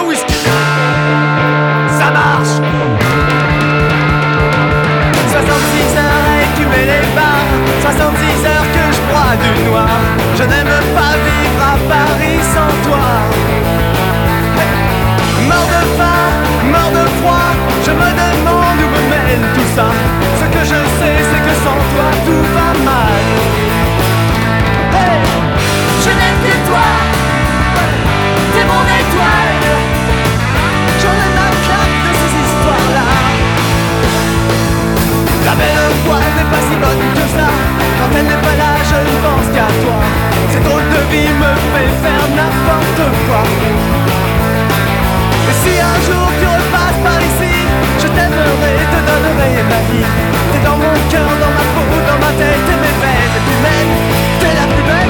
un whisky. Ça marche. 66 heures à écumer les bars, 66 heures que je bois du noir. Je n'aime pas vivre à Paris sans toi. Mort de faim, mort de froid, je me demande où me mène tout ça. Ce que je sais c'est que sans toi tout va mal. Hey, je n'aime que toi, t'es mon étoile. J'en ai ma claque de ces histoires-là. La belle voile n'est pas si bonne que ça. Quand elle n'est pas là je ne pense qu'à toi. Cette drôle de vie me fait faire n'importe quoi. Et si un jour tu repasses par ici, je t'aimerai, te donnerai ma vie. T'es dans mon cœur, dans ma peau, dans ma tête et mes veines. Et puis même, t'es la plus belle.